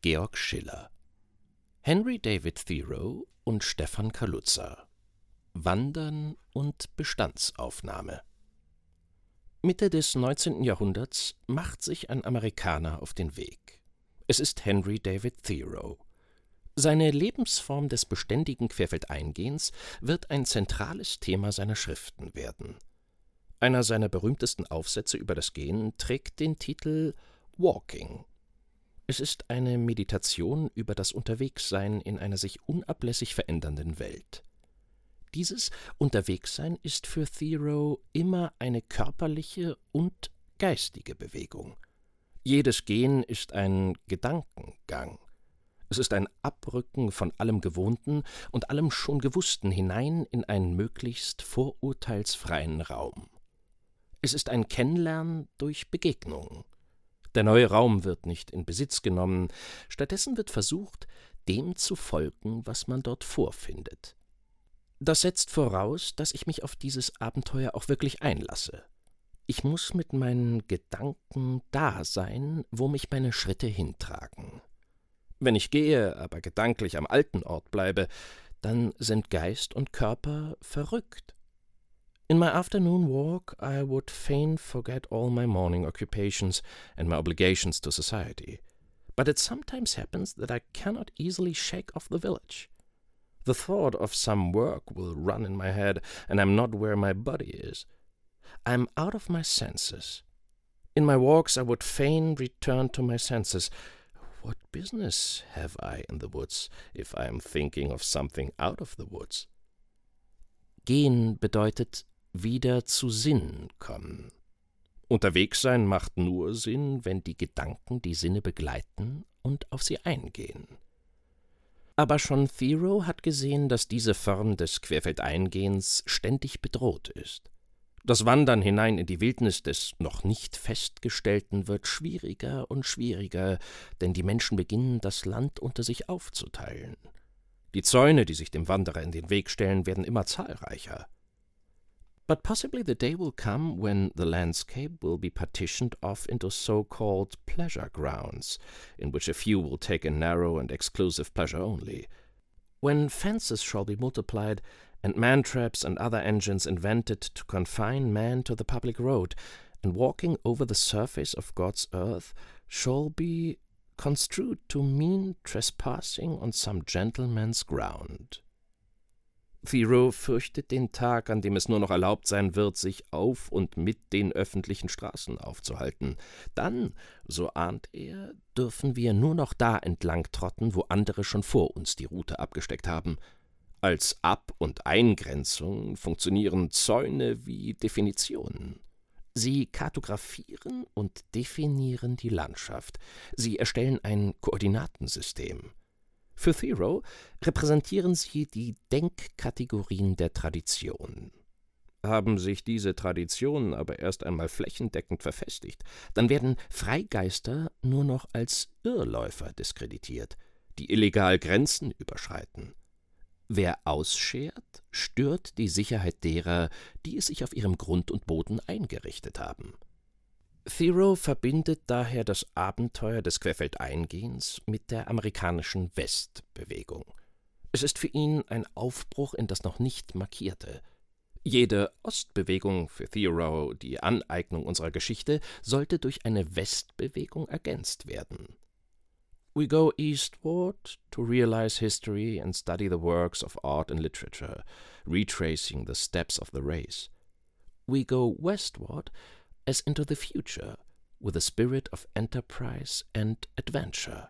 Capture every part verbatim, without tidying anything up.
Georg Schiller. Henry David Thoreau und Stefan Kaluza. Wandern und Bestandsaufnahme. Mitte des neunzehnten Jahrhunderts macht sich ein Amerikaner auf den Weg. Es ist Henry David Thoreau. Seine Lebensform des beständigen Querfeldeingehens wird ein zentrales Thema seiner Schriften werden. Einer seiner berühmtesten Aufsätze über das Gehen trägt den Titel »Walking«. Es ist eine Meditation über das Unterwegssein in einer sich unablässig verändernden Welt. Dieses Unterwegssein ist für Thoreau immer eine körperliche und geistige Bewegung. Jedes Gehen ist ein Gedankengang. Es ist ein Abrücken von allem Gewohnten und allem schon Gewussten hinein in einen möglichst vorurteilsfreien Raum. Es ist ein Kennenlernen durch Begegnung. Der neue Raum wird nicht in Besitz genommen, stattdessen wird versucht, dem zu folgen, was man dort vorfindet. Das setzt voraus, dass ich mich auf dieses Abenteuer auch wirklich einlasse. Ich muss mit meinen Gedanken da sein, wo mich meine Schritte hintragen. Wenn ich gehe, aber gedanklich am alten Ort bleibe, dann sind Geist und Körper verrückt. In my afternoon walk I would fain forget all my morning occupations and my obligations to society. But it sometimes happens that I cannot easily shake off the village. The thought of some work will run in my head, and I'm not where my body is. I'm out of my senses. In my walks I would fain return to my senses. What business have I in the woods, if I am thinking of something out of the woods? Gehen bedeutet wieder zu Sinn kommen. Unterwegs sein macht nur Sinn, wenn die Gedanken die Sinne begleiten und auf sie eingehen. Aber schon Thoreau hat gesehen, dass diese Form des Querfeldeingehens ständig bedroht ist. Das Wandern hinein in die Wildnis des noch nicht Festgestellten wird schwieriger und schwieriger, denn die Menschen beginnen, das Land unter sich aufzuteilen. Die Zäune, die sich dem Wanderer in den Weg stellen, werden immer zahlreicher. But possibly the day will come when the landscape will be partitioned off into so-called pleasure grounds, in which a few will take a narrow and exclusive pleasure only. When fences shall be multiplied, and man-traps and other engines invented to confine man to the public road, and walking over the surface of God's earth shall be construed to mean trespassing on some gentleman's ground. Thoreau fürchtet den Tag, an dem es nur noch erlaubt sein wird, sich auf und mit den öffentlichen Straßen aufzuhalten. Dann, so ahnt er, dürfen wir nur noch da entlang trotten, wo andere schon vor uns die Route abgesteckt haben. Als Ab- und Eingrenzung funktionieren Zäune wie Definitionen. Sie kartografieren und definieren die Landschaft. Sie erstellen ein Koordinatensystem. Für Thoreau repräsentieren sie die Denkkategorien der Tradition. Haben sich diese Traditionen aber erst einmal flächendeckend verfestigt, dann werden Freigeister nur noch als Irrläufer diskreditiert, die illegal Grenzen überschreiten. Wer ausschert, stört die Sicherheit derer, die es sich auf ihrem Grund und Boden eingerichtet haben. Thoreau verbindet daher das Abenteuer des Querfeldeingehens mit der amerikanischen Westbewegung. Es ist für ihn ein Aufbruch in das noch nicht Markierte. Jede Ostbewegung, für Thoreau die Aneignung unserer Geschichte, sollte durch eine Westbewegung ergänzt werden. We go eastward to realize history and study the works of art and literature, retracing the steps of the race. We go westward as into the future, with a spirit of enterprise and adventure.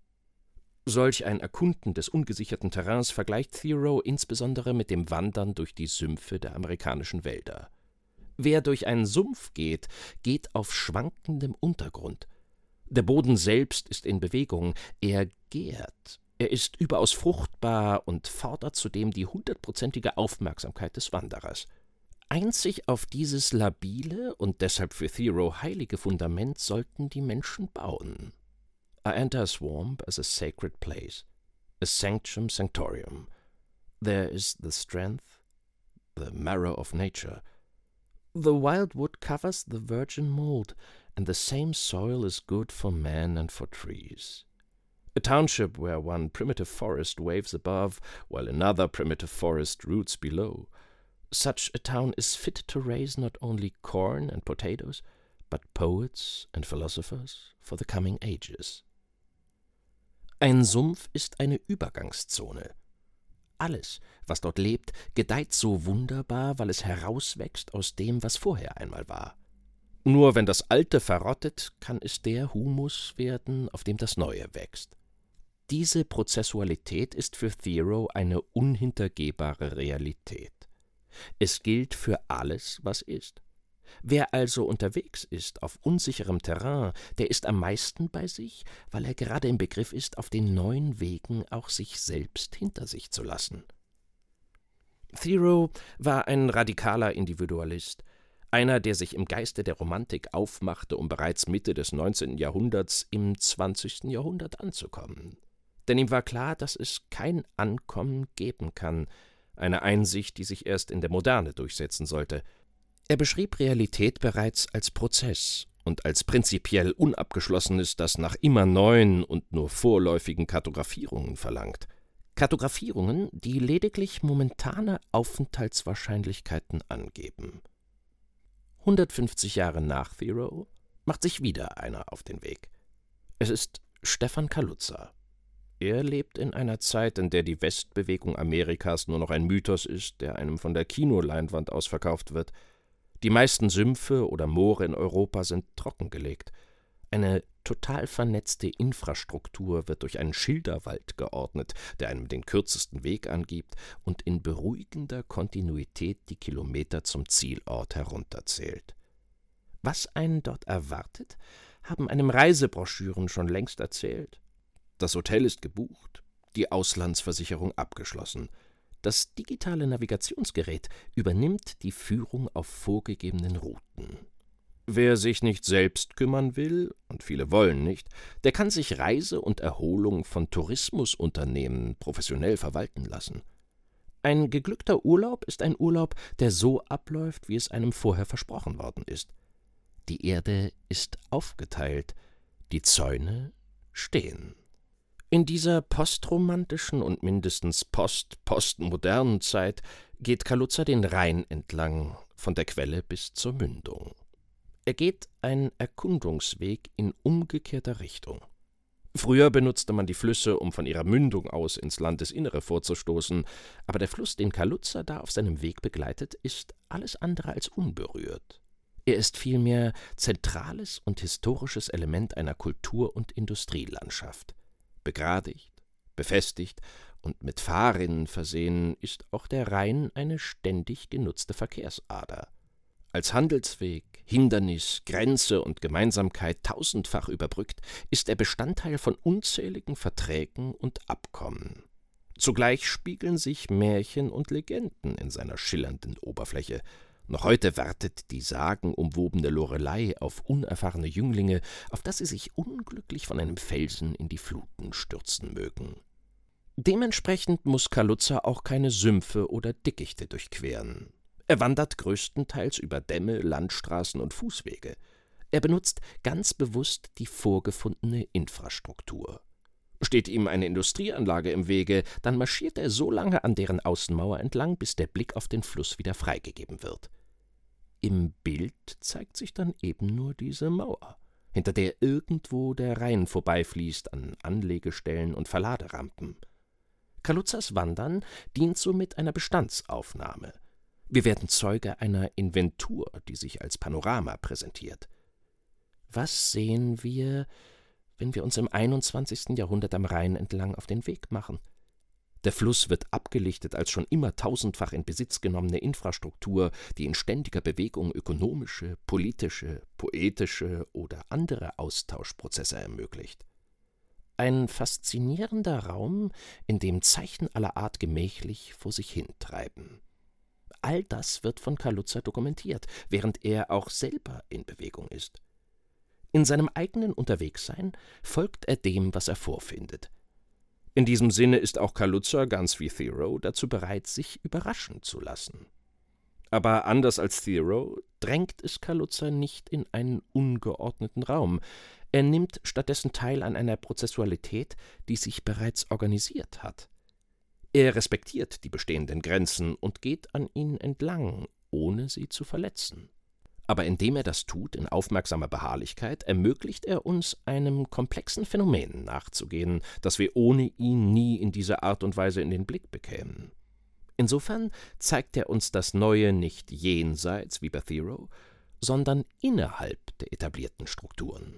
Solch ein Erkunden des ungesicherten Terrains vergleicht Thoreau insbesondere mit dem Wandern durch die Sümpfe der amerikanischen Wälder. Wer durch einen Sumpf geht, geht auf schwankendem Untergrund. Der Boden selbst ist in Bewegung, er gärt, er ist überaus fruchtbar und fordert zudem die hundertprozentige Aufmerksamkeit des Wanderers. Einzig auf dieses labile und deshalb für Thoreau heilige Fundament sollten die Menschen bauen. I enter a swamp as a sacred place, a sanctum sanctorium. There is the strength, the marrow of nature. The wildwood covers the virgin mold, and the same soil is good for man and for trees. A township where one primitive forest waves above, while another primitive forest roots below. Such a town is fit to raise not only corn and potatoes, but poets and philosophers for the coming ages. Ein Sumpf ist eine Übergangszone. Alles, was dort lebt, gedeiht so wunderbar, weil es herauswächst aus dem, was vorher einmal war. Nur wenn das Alte verrottet, kann es der Humus werden, auf dem das Neue wächst. Diese Prozessualität ist für Thoreau eine unhintergehbare Realität. Es gilt für alles, was ist. Wer also unterwegs ist auf unsicherem Terrain, der ist am meisten bei sich, weil er gerade im Begriff ist, auf den neuen Wegen auch sich selbst hinter sich zu lassen. Thoreau war ein radikaler Individualist, einer, der sich im Geiste der Romantik aufmachte, um bereits Mitte des neunzehnten Jahrhunderts im zwanzigsten Jahrhundert anzukommen. Denn ihm war klar, dass es kein Ankommen geben kann, eine Einsicht, die sich erst in der Moderne durchsetzen sollte. Er beschrieb Realität bereits als Prozess und als prinzipiell Unabgeschlossenes, das nach immer neuen und nur vorläufigen Kartografierungen verlangt. Kartografierungen, die lediglich momentane Aufenthaltswahrscheinlichkeiten angeben. hundertfünfzig Jahre nach Thoreau macht sich wieder einer auf den Weg. Es ist Stefan Kaluza. Er lebt in einer Zeit, in der die Westbewegung Amerikas nur noch ein Mythos ist, der einem von der Kinoleinwand aus verkauft wird. Die meisten Sümpfe oder Moore in Europa sind trockengelegt. Eine total vernetzte Infrastruktur wird durch einen Schilderwald geordnet, der einem den kürzesten Weg angibt und in beruhigender Kontinuität die Kilometer zum Zielort herunterzählt. Was einen dort erwartet, haben einem Reisebroschüren schon längst erzählt. Das Hotel ist gebucht, die Auslandsversicherung abgeschlossen. Das digitale Navigationsgerät übernimmt die Führung auf vorgegebenen Routen. Wer sich nicht selbst kümmern will, und viele wollen nicht, der kann sich Reise und Erholung von Tourismusunternehmen professionell verwalten lassen. Ein geglückter Urlaub ist ein Urlaub, der so abläuft, wie es einem vorher versprochen worden ist. Die Erde ist aufgeteilt, die Zäune stehen. In dieser postromantischen und mindestens post-postmodernen Zeit geht Kaluza den Rhein entlang, von der Quelle bis zur Mündung. Er geht einen Erkundungsweg in umgekehrter Richtung. Früher benutzte man die Flüsse, um von ihrer Mündung aus ins Landesinnere vorzustoßen, aber der Fluss, den Kaluza da auf seinem Weg begleitet, ist alles andere als unberührt. Er ist vielmehr zentrales und historisches Element einer Kultur- und Industrielandschaft. Begradigt, befestigt und mit Fahrrinnen versehen, ist auch der Rhein eine ständig genutzte Verkehrsader. Als Handelsweg, Hindernis, Grenze und Gemeinsamkeit tausendfach überbrückt, ist er Bestandteil von unzähligen Verträgen und Abkommen. Zugleich spiegeln sich Märchen und Legenden in seiner schillernden Oberfläche. Noch heute wartet die sagenumwobene Lorelei auf unerfahrene Jünglinge, auf dass sie sich unglücklich von einem Felsen in die Fluten stürzen mögen. Dementsprechend muss Kaluza auch keine Sümpfe oder Dickichte durchqueren. Er wandert größtenteils über Dämme, Landstraßen und Fußwege. Er benutzt ganz bewusst die vorgefundene Infrastruktur. Steht ihm eine Industrieanlage im Wege, dann marschiert er so lange an deren Außenmauer entlang, bis der Blick auf den Fluss wieder freigegeben wird. Im Bild zeigt sich dann eben nur diese Mauer, hinter der irgendwo der Rhein vorbeifließt an Anlegestellen und Verladerampen. Kaluzas Wandern dient somit einer Bestandsaufnahme. Wir werden Zeuge einer Inventur, die sich als Panorama präsentiert. Was sehen wir, wenn wir uns im einundzwanzigsten Jahrhundert am Rhein entlang auf den Weg machen? Der Fluss wird abgelichtet als schon immer tausendfach in Besitz genommene Infrastruktur, die in ständiger Bewegung ökonomische, politische, poetische oder andere Austauschprozesse ermöglicht. Ein faszinierender Raum, in dem Zeichen aller Art gemächlich vor sich hintreiben. All das wird von Kaluza dokumentiert, während er auch selber in Bewegung ist. In seinem eigenen Unterwegssein folgt er dem, was er vorfindet. In diesem Sinne ist auch Kaluza, ganz wie Thoreau, dazu bereit, sich überraschen zu lassen. Aber anders als Thoreau drängt es Kaluza nicht in einen ungeordneten Raum. Er nimmt stattdessen teil an einer Prozessualität, die sich bereits organisiert hat. Er respektiert die bestehenden Grenzen und geht an ihnen entlang, ohne sie zu verletzen. Aber indem er das tut in aufmerksamer Beharrlichkeit, ermöglicht er uns, einem komplexen Phänomen nachzugehen, das wir ohne ihn nie in dieser Art und Weise in den Blick bekämen. Insofern zeigt er uns das Neue nicht jenseits wie bei Thoreau, sondern innerhalb der etablierten Strukturen.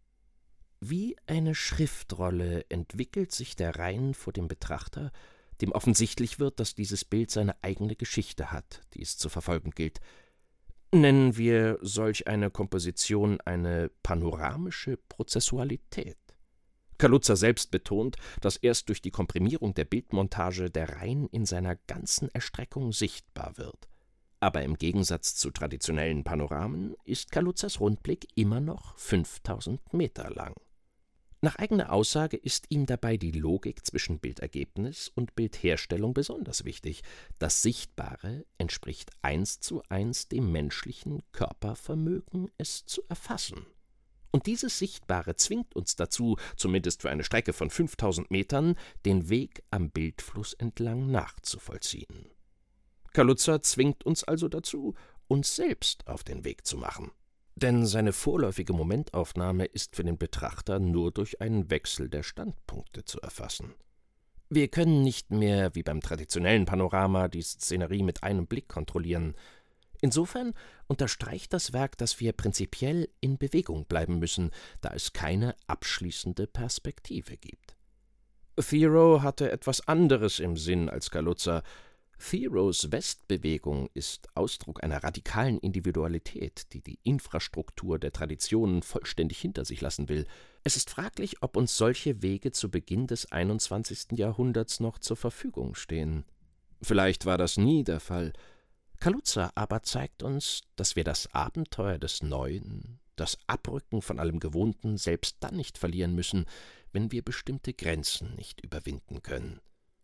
Wie eine Schriftrolle entwickelt sich der Rein vor dem Betrachter, dem offensichtlich wird, dass dieses Bild seine eigene Geschichte hat, die es zu verfolgen gilt. Nennen wir solch eine Komposition eine panoramische Prozessualität. Kaluza selbst betont, dass erst durch die Komprimierung der Bildmontage der Rein in seiner ganzen Erstreckung sichtbar wird. Aber im Gegensatz zu traditionellen Panoramen ist Kaluzas Rundblick immer noch fünftausend Meter lang. Nach eigener Aussage ist ihm dabei die Logik zwischen Bildergebnis und Bildherstellung besonders wichtig. Das Sichtbare entspricht eins zu eins dem menschlichen Körpervermögen, es zu erfassen. Und dieses Sichtbare zwingt uns dazu, zumindest für eine Strecke von fünftausend Metern, den Weg am Bildfluss entlang nachzuvollziehen. Kaluza zwingt uns also dazu, uns selbst auf den Weg zu machen. Denn seine vorläufige Momentaufnahme ist für den Betrachter nur durch einen Wechsel der Standpunkte zu erfassen. Wir können nicht mehr, wie beim traditionellen Panorama, die Szenerie mit einem Blick kontrollieren. Insofern unterstreicht das Werk, dass wir prinzipiell in Bewegung bleiben müssen, da es keine abschließende Perspektive gibt. Thoreau hatte etwas anderes im Sinn als Kaluza. Thoreaus Westbewegung ist Ausdruck einer radikalen Individualität, die die Infrastruktur der Traditionen vollständig hinter sich lassen will. Es ist fraglich, ob uns solche Wege zu Beginn des einundzwanzigsten Jahrhunderts noch zur Verfügung stehen. Vielleicht war das nie der Fall. Kaluza aber zeigt uns, dass wir das Abenteuer des Neuen, das Abrücken von allem Gewohnten selbst dann nicht verlieren müssen, wenn wir bestimmte Grenzen nicht überwinden können.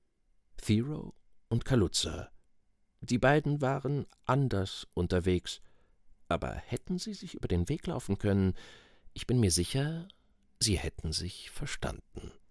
Thoreau und Kaluza, die beiden waren anders unterwegs, aber hätten sie sich über den Weg laufen können, ich bin mir sicher, sie hätten sich verstanden.